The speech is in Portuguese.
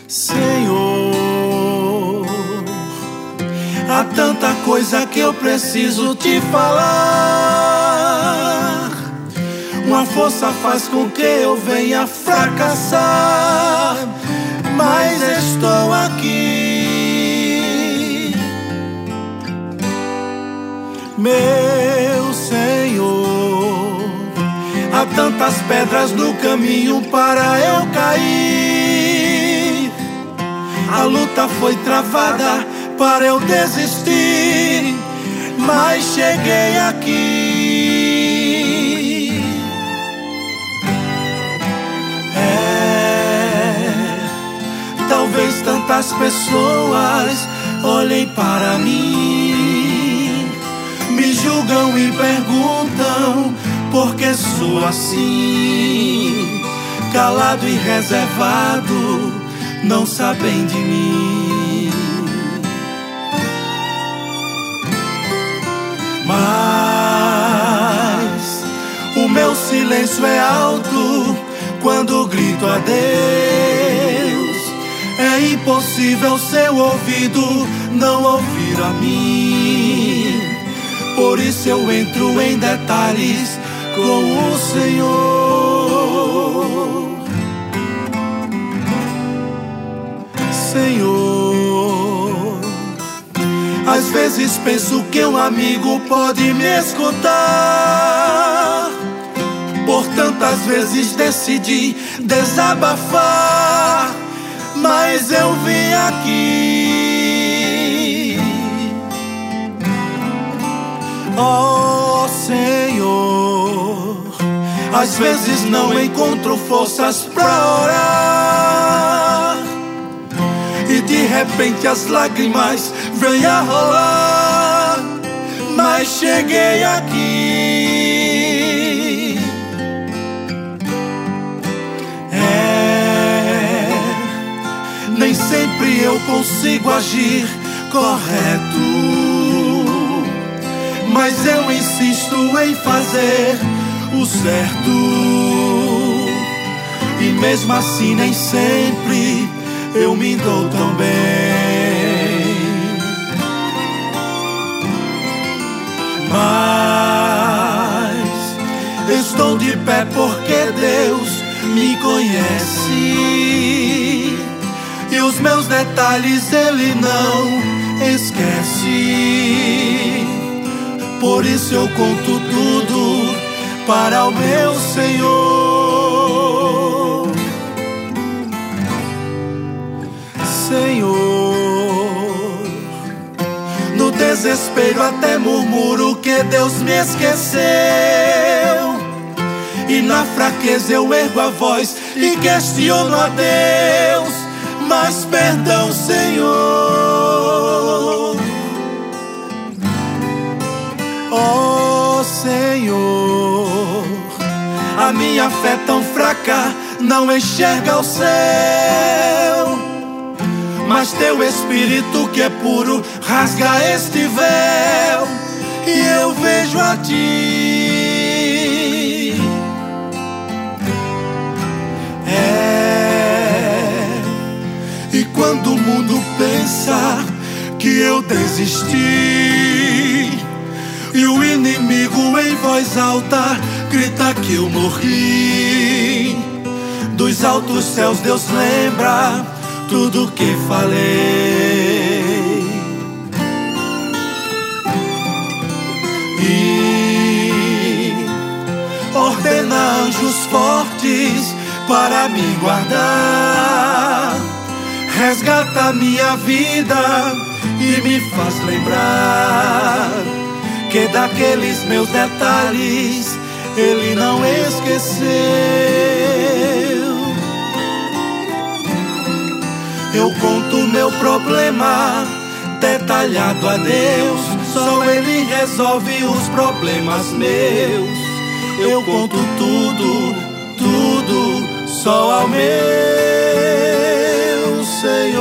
Senhor, há tanta coisa que eu preciso te falar. Uma força faz com que eu venha fracassar, mas estou aqui, meu Senhor. Há tantas pedras no caminho para eu cair. A luta foi travada para eu desistir, mas cheguei aqui. Talvez tantas pessoas olhem para mim, me julgam e perguntam por que sou assim. Calado e reservado, não sabem de mim. Mas o meu silêncio é alto quando grito a Deus. É impossível seu ouvido não ouvir a mim. Por isso eu entro em detalhes com o Senhor. Senhor, às vezes penso que um amigo pode me escutar. Por tantas vezes decidi desabafar, mas eu vim aqui. Oh Senhor, às vezes não encontro forças pra orar, e de repente as lágrimas vêm a rolar, mas cheguei aqui. Nem sempre eu consigo agir correto, mas eu insisto em fazer o certo. E mesmo assim nem sempre eu me dou tão bem. Mas estou de pé porque Deus me conhece, e os meus detalhes Ele não esquece. Por isso eu conto tudo para o meu Senhor. Senhor, no desespero até murmuro que Deus me esqueceu, e na fraqueza eu ergo a voz e questiono a Deus. Mas perdão, Senhor. Oh Senhor, a minha fé tão fraca não enxerga o céu, mas teu Espírito que é puro rasga este véu, e eu vejo a ti. E quando o mundo pensa que eu desisti, e o inimigo em voz alta grita que eu morri, dos altos céus Deus lembra tudo que falei, e ordena anjos fortes para me guardar. Resgata minha vida e me faz lembrar que daqueles meus detalhes Ele não esqueceu. Eu conto meu problema detalhado a Deus, só Ele resolve os problemas meus. Eu conto tudo, tudo só ao meu Senhor.